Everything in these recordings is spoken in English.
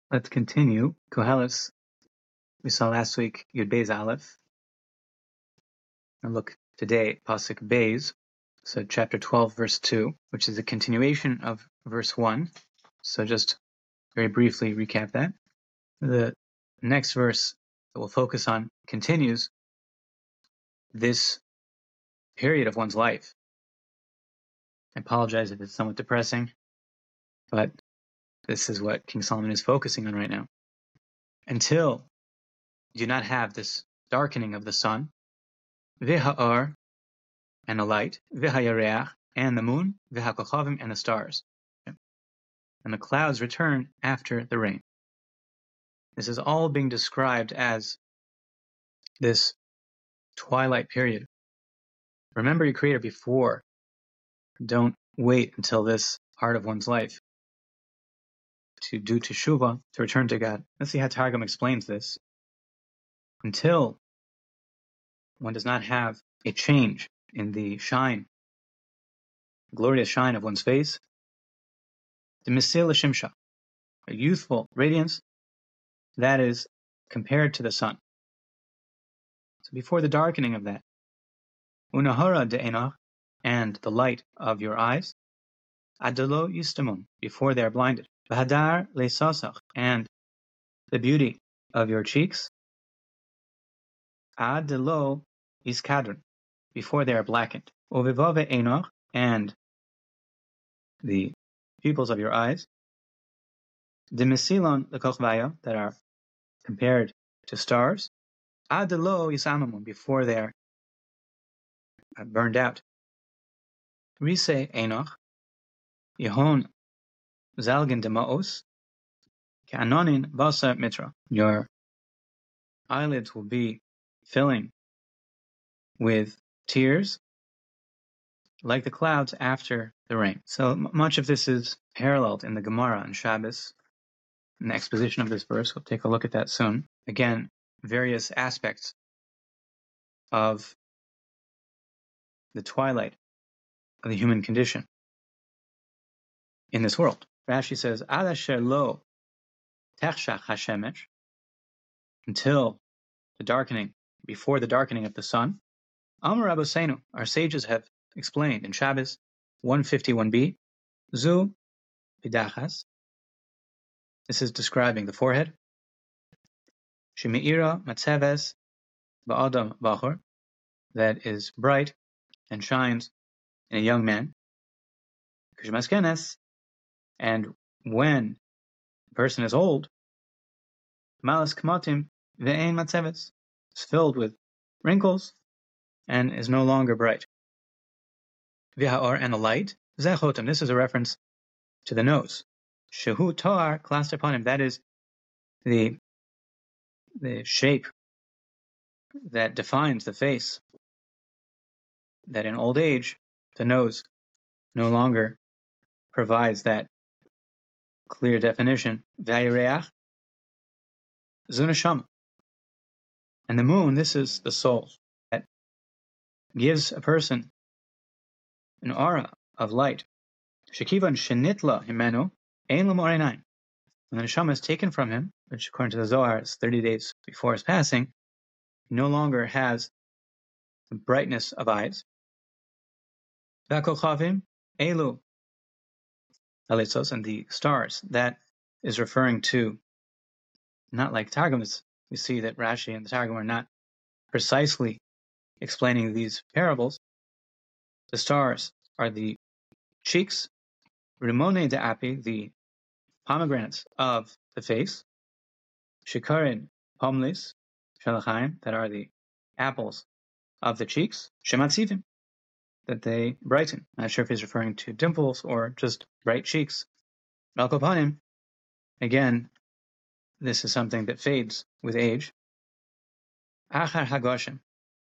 Let's continue. Koheles, we saw last week Yud Beis Aleph. And look today, Pasuk Beis, so chapter 12, verse 2, which is a continuation of verse 1. So just very briefly recap that. The next verse that we'll focus on continues this period of one's life. I apologize if it's somewhat depressing, but this is what King Solomon is focusing on right now. Until you do not have this darkening of the sun, v'ha'or, and the light, v'hayareach, and the moon, v'hakochavim, and the stars. And the clouds return after the rain. This is all being described as this twilight period. Remember your Creator before. Don't wait until this part of one's life to do teshuvah, to return to God. Let's see how Targum explains this. Until one does not have a change in the shine, glorious shine of one's face, the misil shimsha, a youthful radiance that is compared to the sun. So before the darkening of that, unahara de'enach, and the light of your eyes, adelo yistamun, before they are blinded, v'hadar le'sasach, and the beauty of your cheeks, adelo iskadron, before they are blackened, uvivave enoch, and the pupils of your eyes, demisilon lekochvaya, that are compared to stars, adelo yisamamun, before they are burned out. Rise enoch, yehon zalgen demaos, ka'anonin basar mitra. Your eyelids will be filling with tears like the clouds after the rain. So much of this is paralleled in the Gemara and Shabbos. In the exposition of this verse, we'll take a look at that soon. Again, various aspects of the twilight of the human condition in this world. Rashi says, Ad asher lo techshach hashemesh, until the darkening, before the darkening of the sun. Amar Rabbeinu, our sages have explained in Shabbos 151b, Zu bidachas. This is describing the forehead. Shemeira matzeves ba'adam bachor, that is bright and shines in a young man. Kishmaskenes, and when the person is old, malas kamatim ve'ein matzeves, is filled with wrinkles and is no longer bright. V'ha'or, and the light, zechotim, this is a reference to the nose. Shehu toar clasped upon him, that is the shape that defines the face, that in old age, the nose no longer provides that clear definition. V'hayareach zunasham, and the moon, this is the soul, that gives a person an aura of light. Shekivan shenitla himenu ein l'mor einayin. When the neshama is taken from him, which according to the Zohar is 30 days before his passing, he no longer has the brightness of eyes. V'akochavim elu halitzos, and the stars, that is referring to, not like Targums, we see that Rashi and the Targum are not precisely explaining these parables. The stars are the cheeks, rimone de api, the pomegranates of the face, shikarin pomlis shalachayim, that are the apples of the cheeks, shematzivim, that they brighten. Not sure if he's referring to dimples or just bright cheeks. Malkopanim, again, this is something that fades with age. Achar hagoshim,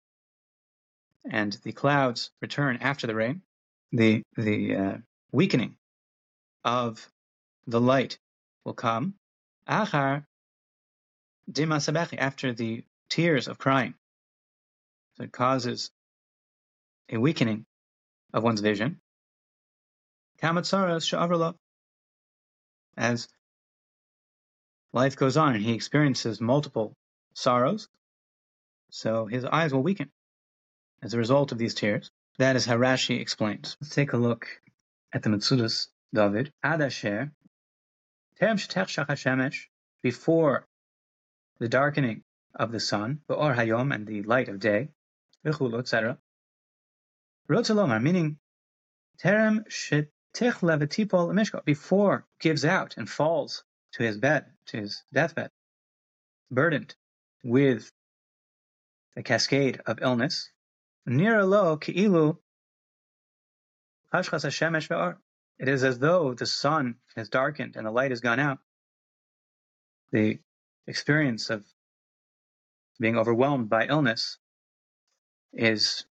and the clouds return after the rain. The weakening of the light will come. Achar dimasabechi, after the tears of crying. So it causes a weakening of one's vision. Kamatsaras sha'avrala, as life goes on and he experiences multiple sorrows, so his eyes will weaken as a result of these tears. That is how Rashi explains. Let's take a look at the Metzudas David. Ad asher terem shetech shach hashemesh, before the darkening of the sun, be'or hayom, and the light of day, v'chulu, etc. Rotze lomar, meaning terem shetich levetipol mishka, before it gives out and falls to his bed, to his deathbed, burdened with the cascade of illness. Nira lo ki'ilu hashchas hashemesh ve'or. It is as though the sun has darkened and the light has gone out. The experience of being overwhelmed by illness is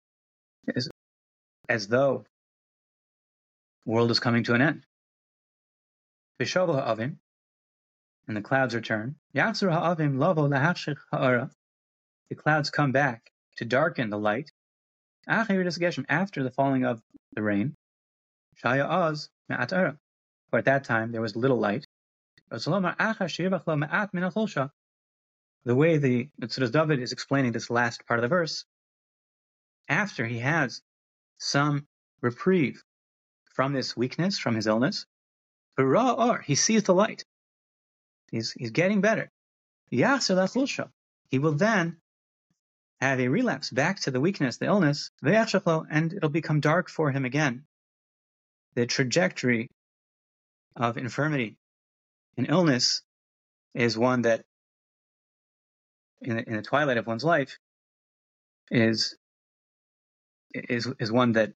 as though the world is coming to an end. V'shovu ha'avim, and the clouds return. Yachzor ha'avim lavo lahachshich ha'ara. The clouds come back to darken the light. After the falling of the rain. Shaya oz me'at ara. For at that time there was little light. The way the Metzudas David is explaining this last part of the verse, after he has some reprieve from this weakness, from his illness, he sees the light. He's getting better. He will then have a relapse back to the weakness, the illness, and it'll become dark for him again. The trajectory of infirmity and illness is one that, in the twilight of one's life, is one that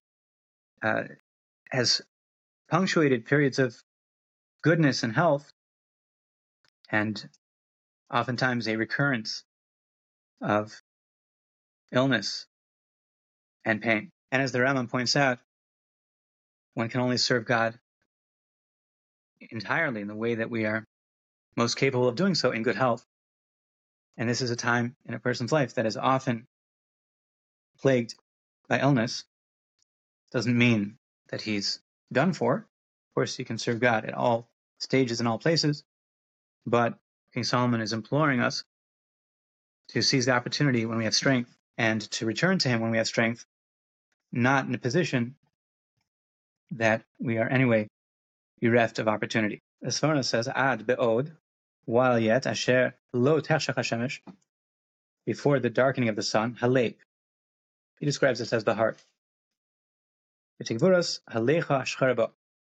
has punctuated periods of goodness and health, and oftentimes a recurrence of illness and pain. And as the Rambam points out, one can only serve God entirely in the way that we are most capable of doing so in good health. And this is a time in a person's life that is often plagued by illness. Doesn't mean that he's done for. Of course, he can serve God at all stages and all places, but King Solomon is imploring us to seize the opportunity when we have strength and to return to him when we have strength, not in a position that we are anyway bereft of opportunity. As Sforno says, ad be'od, while yet, asher lo tershach hashemesh, before the darkening of the sun, haleb. He describes this as the heart. V'tigvuras halecha shcherbo.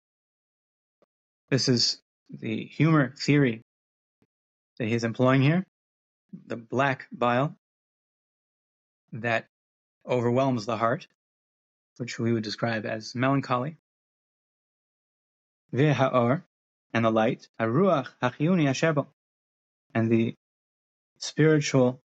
This is the humor theory that he's employing here, the black bile that overwhelms the heart, which we would describe as melancholy. V'ha'or, and the light, haruach hachiyuni asherbo, and the spiritual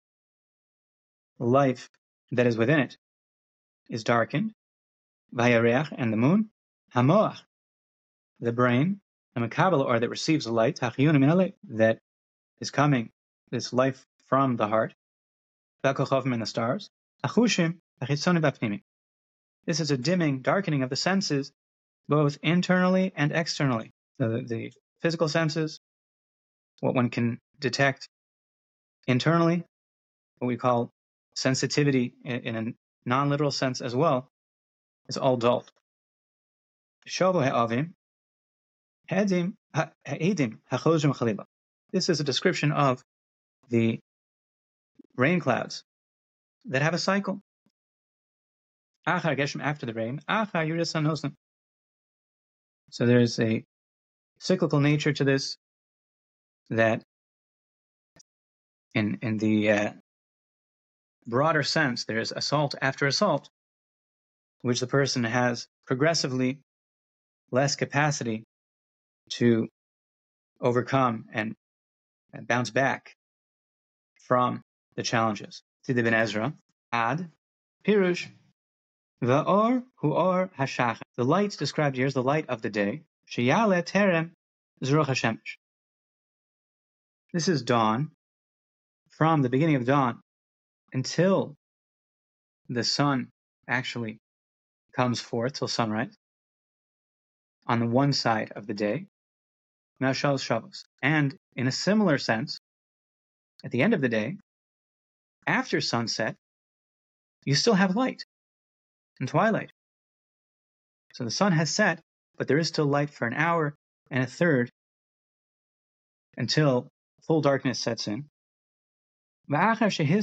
life that is within it is darkened. V'hayareach, and the moon, hamoach, the brain, and makabel, or that receives the light, hachiyuni min that is coming, this life from the heart, v'kochavim, and the stars, achushim v'chitzoni v'apnimi. This is a dimming, darkening of the senses, both internally and externally. So the physical senses, what one can detect internally, what we call sensitivity in a non-literal sense as well, is all dulled. This is a description of the rain clouds that have a cycle. After the rain, so there is a cyclical nature to this, that in the broader sense, there is assault after assault, which the person has progressively less capacity to overcome and bounce back from the challenges. Sidi ben Ezra, ad, pirush, va'or hu'or hashach. The light described here is the light of the day. Sheyale terem zeruch hashemesh. This is dawn, from the beginning of dawn until the sun actually comes forth, till sunrise, on the one side of the day, Mashal Shabbos. And in a similar sense, at the end of the day, after sunset, you still have light and twilight. So the sun has set, but there is still light for an hour and a third until full darkness sets in. And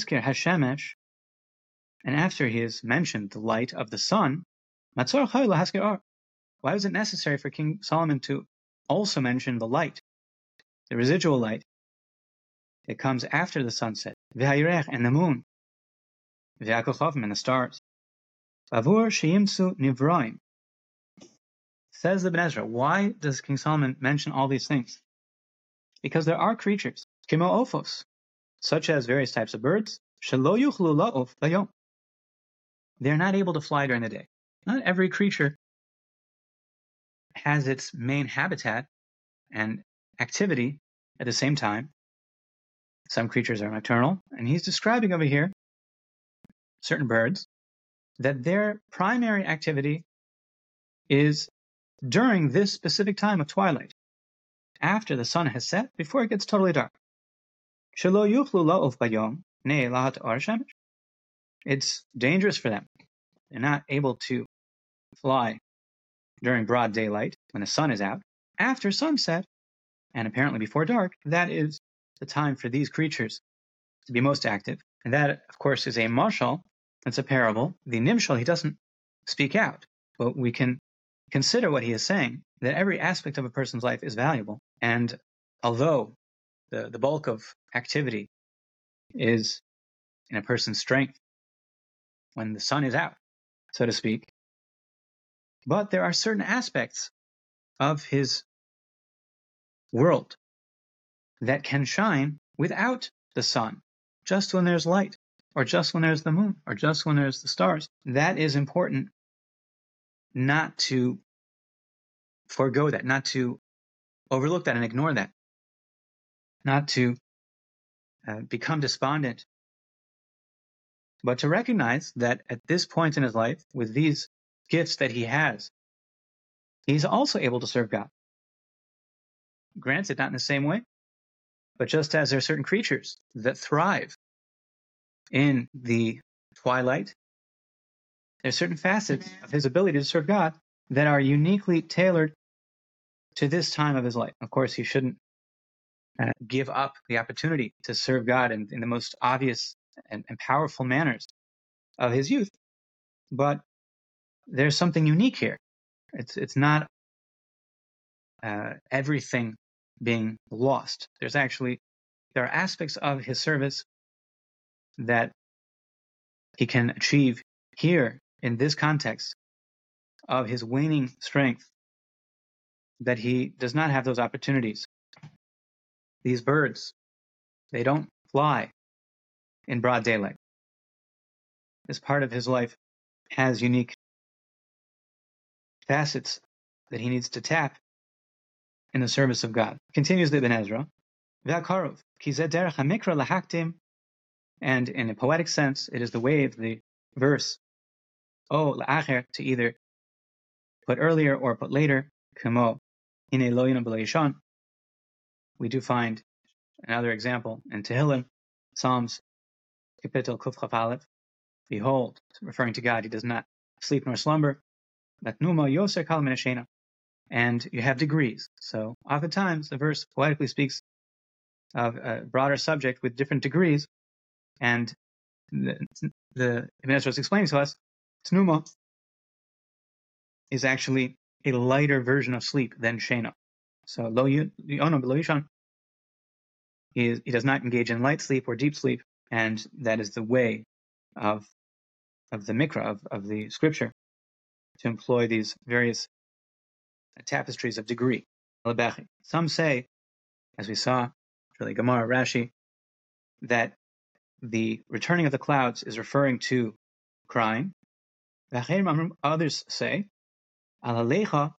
after he has mentioned the light of the sun, why was it necessary for King Solomon to also mention the light, the residual light that comes after the sunset, and the moon, and the stars? Says the Ibn Ezra, why does King Solomon mention all these things? Because there are creatures, kimo ophos, such as various types of birds, shelo yuchlu la'of bayom. They're not able to fly during the day. Not every creature has its main habitat and activity at the same time. Some creatures are nocturnal, and he's describing over here certain birds that their primary activity is during this specific time of twilight, after the sun has set, before it gets totally dark. Shelo yuchlu la'of bayom nei lahat or shemesh. It's dangerous for them. They're not able to fly during broad daylight when the sun is out. After sunset, and apparently before dark, that is the time for these creatures to be most active. And that, of course, is a mashal. It's a parable. The nimshal, he doesn't speak out, but we can consider what he is saying, that every aspect of a person's life is valuable. And although the bulk of activity is in a person's strength when the sun is out, so to speak, but there are certain aspects of his world that can shine without the sun, just when there's light, or just when there's the moon, or just when there's the stars. That is important not to forego that, not to overlook that and ignore that, not to become despondent, but to recognize that at this point in his life, with these gifts that he has, he's also able to serve God. Granted, not in the same way, but just as there are certain creatures that thrive in the twilight, there are certain facets of his ability to serve God that are uniquely tailored to this time of his life. Of course, he shouldn't give up the opportunity to serve God in the most obvious and powerful manners of his youth, but there's something unique here. It's not everything being lost. There are aspects of his service that he can achieve here in this context of his waning strength, that he does not have those opportunities. These birds, they don't fly in broad daylight. This part of his life has unique facets that he needs to tap in the service of God. Continues the Ibn Ezra, V'akarov, ki zeh derech hamikra lahaktim, and in a poetic sense, it is the way of the verse, o la'acher, to either put earlier or put later, kamo, hine lo yinu b'lo yishon. We do find another example in Tehillim, Psalms, Kapitel Kuf Chaf Aleph. Behold, referring to God, he does not sleep nor slumber. Batnuma yoser kal min hashena. And you have degrees. So oftentimes the verse poetically speaks of a broader subject with different degrees. And the Ibn Ezra is explaining to us, Tnuma is actually a lighter version of sleep than Shena. So lo yonu b'lo yishon, he does not engage in light sleep or deep sleep, and that is the way of the mikra, of the scripture, to employ these various tapestries of degree. Some say, as we saw, really Gemara, Rashi, that the returning of the clouds is referring to crying. Others say, on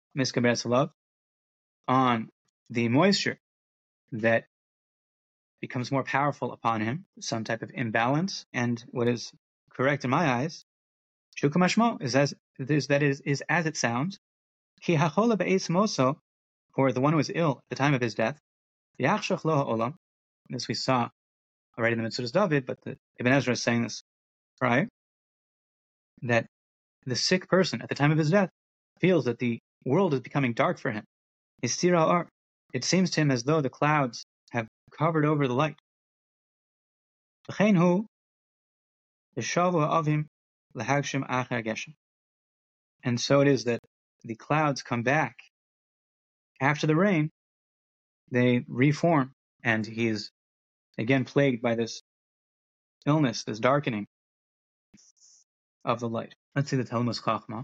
the moisture that becomes more powerful upon him, some type of imbalance. And what is correct in my eyes, shukamashmo, is as it sounds. Ki hachola be'es moso, for the one who is ill at the time of his death, Yachshach lo ha'olam. This we saw already in the Mitzvahs David, but Ibn Ezra is saying this prior, that the sick person at the time of his death feels that the world is becoming dark for him. It seems to him as though the clouds have covered over the light. And so it is that the clouds come back after the rain, they reform, and he is again plagued by this illness, this darkening of the light. Let's see the Talmud Chachma.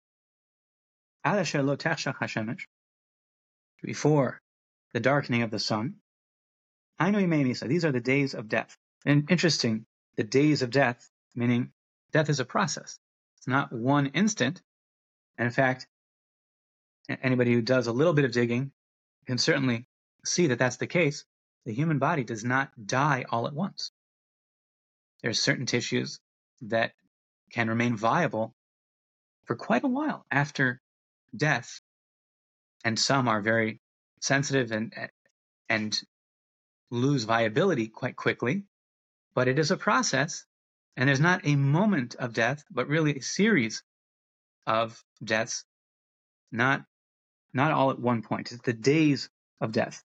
Before the darkening of the sun, these are the days of death. And interesting, the days of death, meaning death is a process. It's not one instant. And in fact, anybody who does a little bit of digging can certainly see that that's the case. The human body does not die all at once. There are certain tissues that can remain viable for quite a while after death, and some are very sensitive and lose viability quite quickly. But it is a process, and there's not a moment of death, but really a series of deaths, not all at one point. It's the days of death.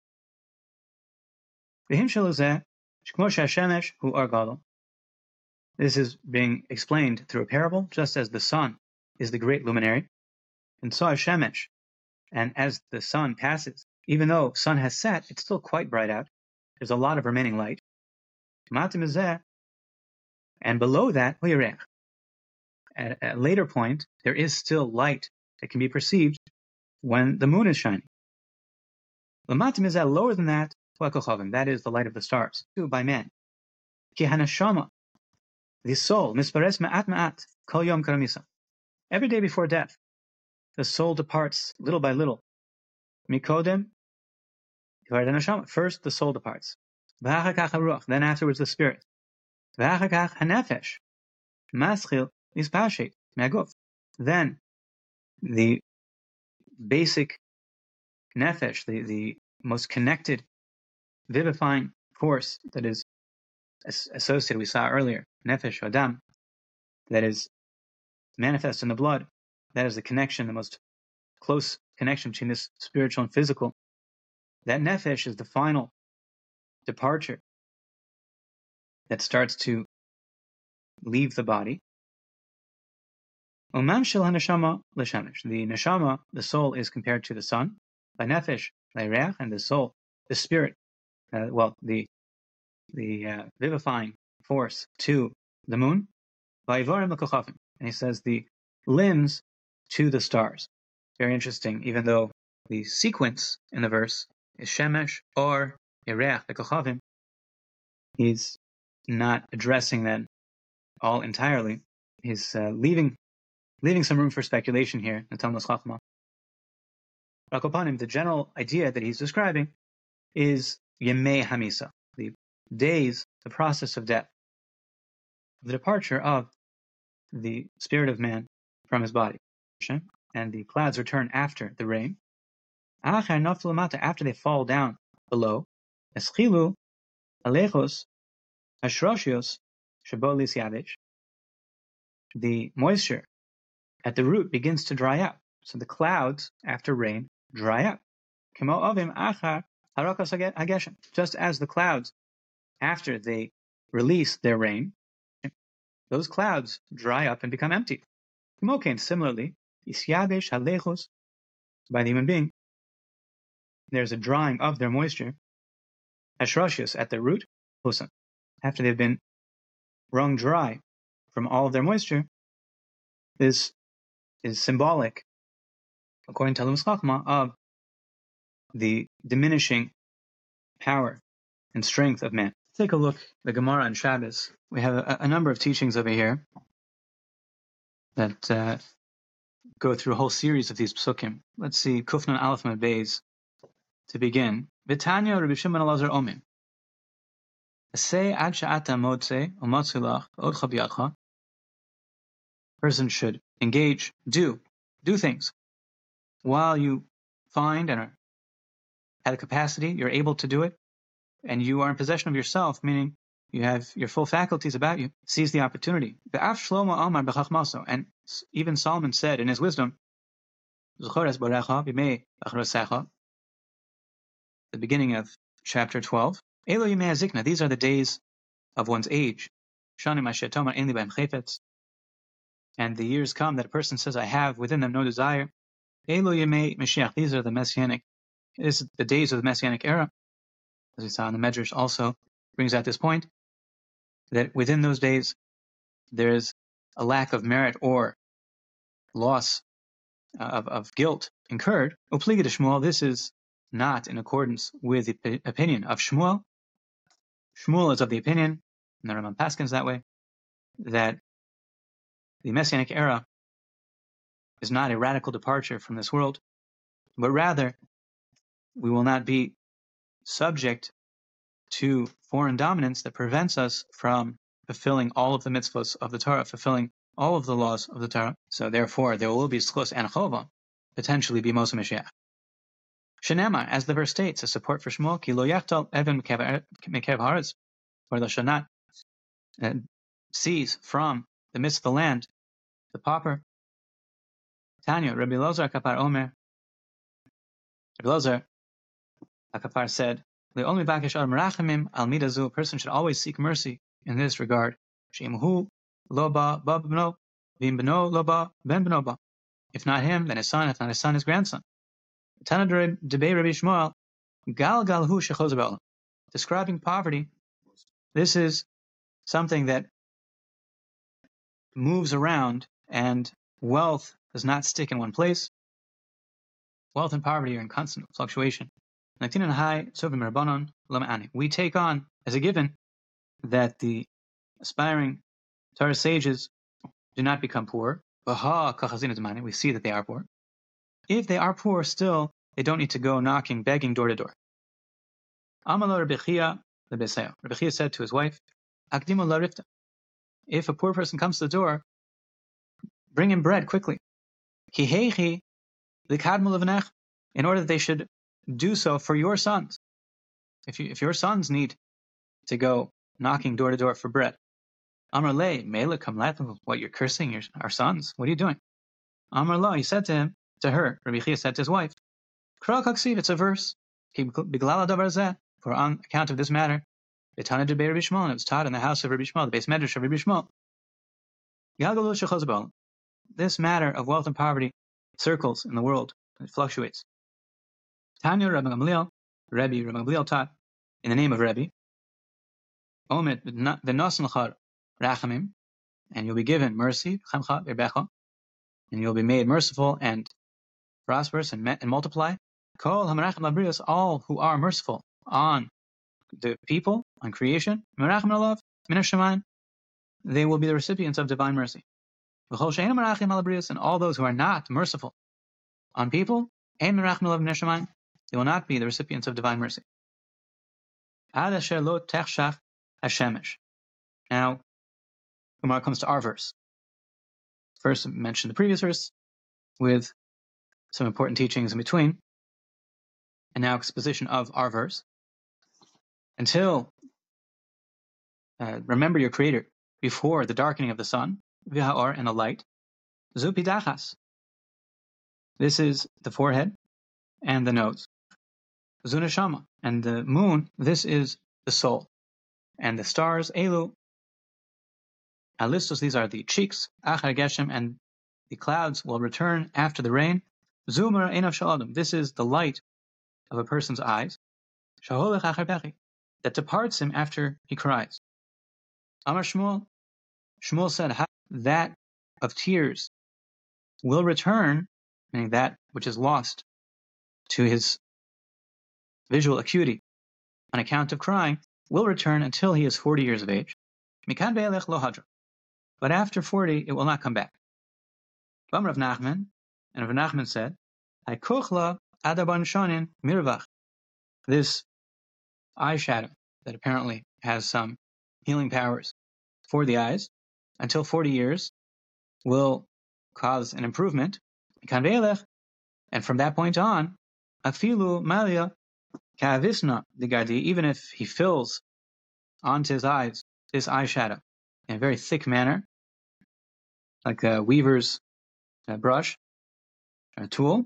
This is being explained through a parable, just as the sun is the great luminary, and so Shemesh, and as the sun passes, even though sun has set, it's still quite bright out. There's a lot of remaining light. And below that, at a later point, there is still light that can be perceived when the moon is shining. Lower than that, that is the light of the stars, by man. The soul, kol yom karamisa. Every day before death, the soul departs little by little. Mikodem, first the soul departs. Then afterwards the spirit. Then the basic nefesh, the most connected, vivifying force that is associated, we saw earlier, nefesh adam, that is manifest in the blood, that is the connection, the most close connection between this spiritual and physical. That nefesh is the final departure that starts to leave the body. The neshama, the soul, is compared to the sun. By nefesh, reach, and the soul, the spirit, the vivifying force to the moon. And he says the limbs to the stars. Very interesting, even though the sequence in the verse is shemesh or reach, the kochavim, he's not addressing that all entirely. He's leaving some room for speculation here in the Talmud Chachma. The general idea that he's describing is Yemei Hamisa, the days, the process of death, the departure of the spirit of man from his body, and the clouds return after the rain. After they fall down below, Eschilu Alechos Ashroshios Shabolis Yavish, the moisture at the root begins to dry out. So the clouds after rain dry out. Just as the clouds, after they release their rain, those clouds dry up and become empty. Similarly, by the human being, there's a drying of their moisture, ashroshius, at their root, after they've been wrung dry from all of their moisture. This is symbolic, according to Talmud Chachma, of the diminishing power and strength of man. Take a look at the Gemara on Shabbos. We have a number of teachings over here that go through a whole series of these psukim. Let's see, Kufnan Aleph Mad Beis to begin. V'tanya Rabbi Shimon Elazar Omer. Aseh ad she'ata motze u'matzu lach od chabiyatcha. Person should engage, do things while you find and are at a capacity, you're able to do it. and you are in possession of yourself, meaning you have your full faculties about you, seize the opportunity. And even Solomon said in his wisdom, the beginning of chapter 12, these are the days of one's age. And the years come that a person says, I have within them no desire. These are the messianic, this is the days of the messianic era. As we saw in the Medrash also brings out this point, that within those days there is a lack of merit or loss of guilt incurred. Upliga de Shmuel, this is not in accordance with the opinion of Shmuel. Shmuel is of the opinion, and the Rambam Paskins that way, that the Messianic era is not a radical departure from this world, but rather we will not be subject to foreign dominance that prevents us from fulfilling all of the mitzvahs of the Torah, fulfilling all of the laws of the Torah. So therefore, there will be schus and chova, potentially be Moshe Mashiach. Shenema, as the verse states, a support for Shmuel, ki lo yachtal even mikev haaretz, or the shanat, seize from the midst of the land the pauper. Tanya, Rabbi Elazar Kapar Omer, Rabbi Elazar Kapar said, "Le'ol mivakesh ad merachimim al midazu." A person should always seek mercy in this regard. She'imhu lo ba bno, v'im bno lo ba ben bno ba. If not him, then his son. If not his son, his grandson. Tana debei Rabbi Shmuel, gal gal hu shechoz ba'olam. Describing poverty, this is something that moves around, and wealth does not stick in one place. Wealth and poverty are in constant fluctuation. We take on as a given that the aspiring Torah sages do not become poor. We see that they are poor. If they are poor still, they don't need to go knocking, begging door to door. Rabbi Chia said to his wife, if a poor person comes to the door, bring him bread quickly. In order that they should do so for your sons. If your sons need to go knocking door to door for bread, Amar le, mele kam, what, you're cursing our sons? What are you doing? Amar la, he said to her, Rabbi Chia said to his wife, Kral kaksiv, it's a verse. For on account of this matter, it was taught in the house of Rabbi Shmuel, the base medrash of Rabbi Shmuel. This matter of wealth and poverty circles in the world, it fluctuates. Tanya Rabbi Gamliel, Rabbi Gamliel taught in the name of Rabbi, Omet v'nosan l'char rachamim, and you'll be given mercy, and you'll be made merciful and prosperous and multiply. Kol hamerachim labrios, all who are merciful on the people, on creation, merachim alav min hashamayim, they will be the recipients of divine mercy. V'chol she'einu merachim alabrios, and all those who are not merciful on people, ein merachim alav min hashamayim, they will not be the recipients of divine mercy. Ad asher lo techshach hashemesh. Now, Gemara comes to our verse. First, mentioned the previous verse with some important teachings in between, and now exposition of our verse. Until remember your Creator before the darkening of the sun, v'ha'or, and the light, zupidachas. This is the forehead and the nose. Zunashama, and the moon, this is the soul. And the stars, elu, alistos, these are the cheeks, achar geshem, and the clouds will return after the rain. Zumar einav shaladam, this is the light of a person's eyes. Shaholech achar bechi, that departs him after he cries. Amar Shmuel, Shmuel said, that of tears will return, meaning that which is lost to his visual acuity on account of crying, will return until he is 40 years of age. Mikan be'elech lo hadra. But after 40, it will not come back. Rav Nachman, and Rav Nachman said, Haikuchla adaban shonin mirvach. This eyeshadow that apparently has some healing powers for the eyes, until 40 years, will cause an improvement. And from that point on, afilu malia Ka'avisna digardi, even if he fills onto his eyes this eyeshadow in a very thick manner, like a weaver's brush, a tool,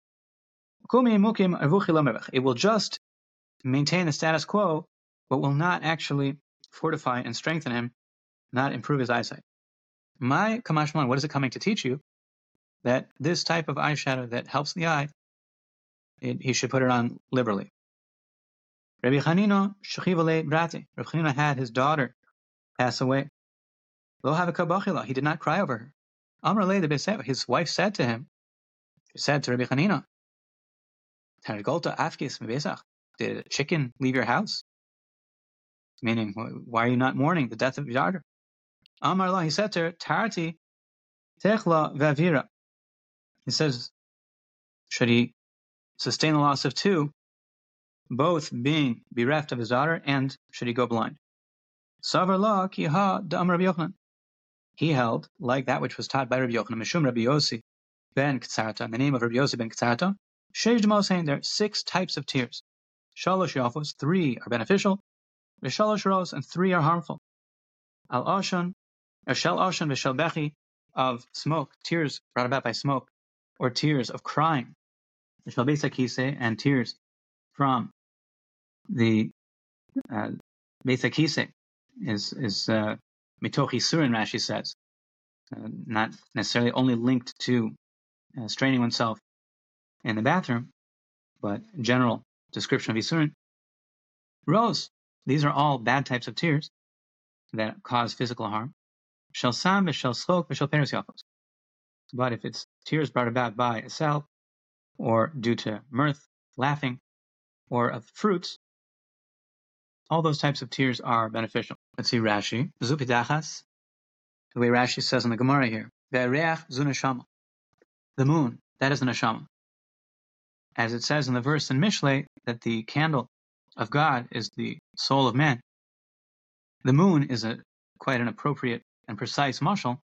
it will just maintain the status quo, but will not actually fortify and strengthen him, not improve his eyesight. My kamashman, what is it coming to teach you? That this type of eyeshadow that helps the eye, he should put it on liberally. Rabbi Chanina shechivale brate. Rabbi Chanina had his daughter pass away. Lo havika bachila. He did not cry over her. Amar le de his wife said to him, she said to Rabbi Chanina, Targolta afkis mebesach. Did a chicken leave your house? Meaning, why are you not mourning the death of your daughter? Amar la, he said to her, Tarati techla vavira. He says, should he sustain the loss of two, both being bereft of his daughter, and should he go blind? Savar la ki ha da'am Rabbi Yochanan. He held, like that which was taught by Rabbi Yochanan, Mishum Rabbi Yossi ben Ketzarta, in the name of Rabbi Yossi ben Ketzarta, Sheish Demosein, there are 6 types of tears. Shalosh Yafos, 3 are beneficial, V'shalosh Ros, and 3 are harmful. Al Oshan, or Shel Oshan V'shel Bechi, of smoke, tears brought about by smoke, or tears of crying. V'shel Beisakise, and tears from the Beisakise is Mitoch Yisurin, Rashi says. Not necessarily only linked to straining oneself in the bathroom, but general description of Yisurin. Rose, these are all bad types of tears that cause physical harm. Shel Sam, Shel Schok, Shel Peros Yafos. But if it's tears brought about by a cell, or due to mirth, laughing, or of fruits, all those types of tears are beneficial. Let's see Rashi. Zupidachas, the way Rashi says in the Gemara here, Ve'ereach zu neshama. The moon, that is the neshama. As it says in the verse in Mishlei, that the candle of God is the soul of man. The moon is quite an appropriate and precise mashal,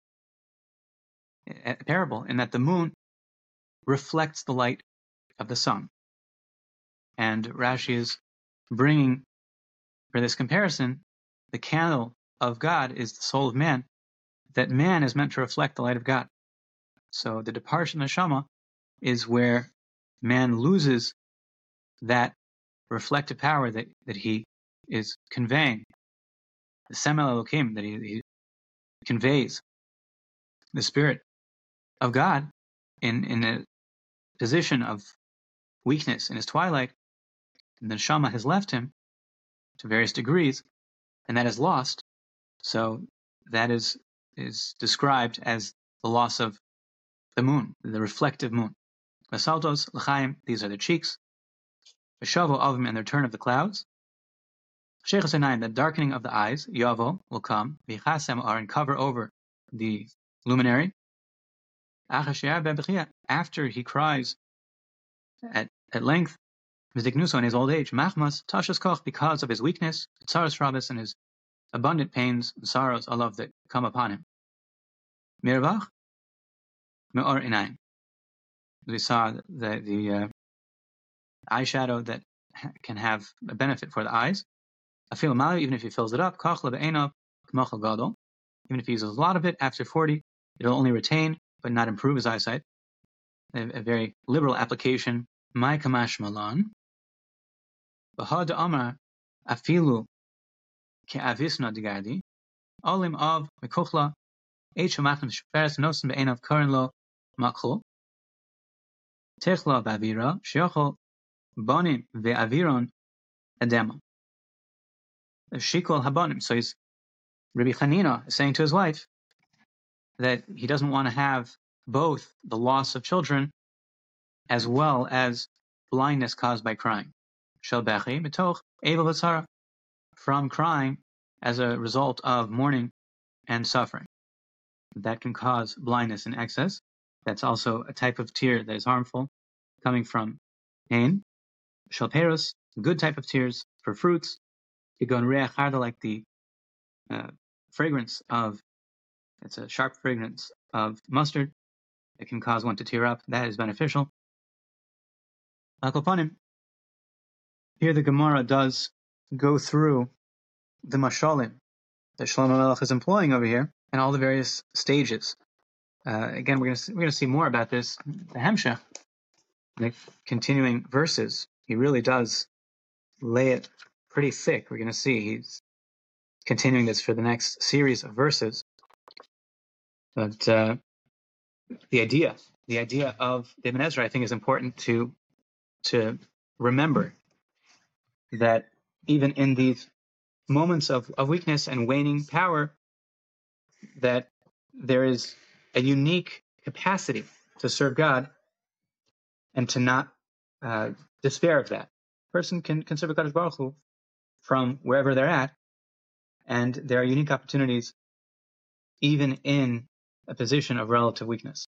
a parable, in that the moon reflects the light of the sun. And Rashi is bringing, for this comparison, the candle of God is the soul of man, that man is meant to reflect the light of God. So the departure of neshama is where man loses that reflective power that he is conveying, the Semel Elokim, that he conveys the Spirit of God in a position of weakness in his twilight, and the neshama has left him to various degrees, and that is lost. So that is described as the loss of the moon, the reflective moon. Vasaltos l'chaim, these are the cheeks. V'shavo avim, and the return of the clouds. Sheikhas einayim, the darkening of the eyes. Yavo will come. V'chasem are, and cover over the luminary. After he cries at length, V'ziknuso, in his old age, Machmas tashas koch, because of his weakness, Tsaras rabis, and his abundant pains and sorrows, Allah, that come upon him. Mirvach me'or einayim. We saw the eyeshadow that can have a benefit for the eyes. Afil mali, even if he fills it up, koch lebe'enav k'mochel gadol. Even if he uses a lot of it, after 40, it'll only retain but not improve his eyesight. A very liberal application. My kamash malan. Bahad amar afilu ke'avisna digardi. Olim av mekuchla. Eight shamachim sheferes nosim be'enav karen lo makchul. Techla bavira sheochel bonim ve'aviron edema. Shikol habonim. So Rabbi Chanina is saying to his wife that he doesn't want to have both the loss of children as well as blindness caused by crying. Shel bechi mitoch evel v'tzara, from crying as a result of mourning and suffering. That can cause blindness in excess. That's also a type of tear that is harmful, coming from pain. Shel peros, good type of tears for fruits. Kigon reach harda, like the fragrance of, it's a sharp fragrance of mustard. It can cause one to tear up. That is beneficial. Akoponim, Here the Gemara does go through the mashalim that Shlomo Melech is employing over here, and all the various stages. Again, we're going to see more about this. The Hemshech, the continuing verses, he really does lay it pretty thick. We're going to see he's continuing this for the next series of verses. But the idea of the Ibn Ezra, I think, is important to remember, that even in these moments of weakness and waning power, that there is a unique capacity to serve God and to not despair of that. A person can serve HaKadosh Baruch Hu from wherever they're at, and there are unique opportunities even in a position of relative weakness.